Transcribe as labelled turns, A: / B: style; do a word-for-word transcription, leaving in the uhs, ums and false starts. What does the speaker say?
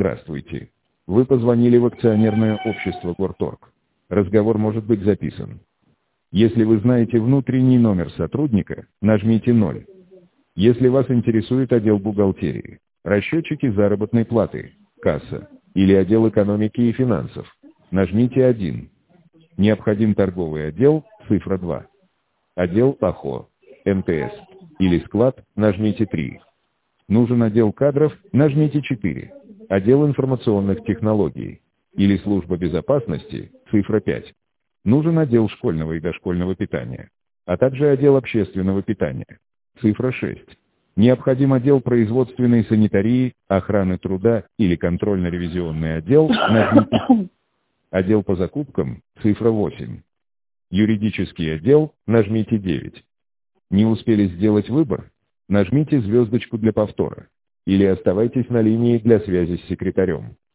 A: Здравствуйте. Вы позвонили в акционерное общество Горторг. Разговор может быть записан. Если вы знаете внутренний номер сотрудника, нажмите ноль. Если вас интересует отдел бухгалтерии, расчетчики заработной платы, касса или отдел экономики и финансов, нажмите один. Необходим торговый отдел, цифра два. Отдел АХО, эм тэ эс или склад, нажмите три. Нужен отдел кадров, нажмите четыре. Отдел информационных технологий или служба безопасности, цифра пять. Нужен отдел школьного и дошкольного питания, а также отдел общественного питания, цифра шесть. Необходим отдел производственной санитарии, охраны труда или контрольно-ревизионный отдел, нажмите. Отдел по закупкам, цифра восемь. Юридический отдел, нажмите девять. Не успели сделать выбор? Нажмите звездочку для повтора. Или оставайтесь на линии для связи с секретарем.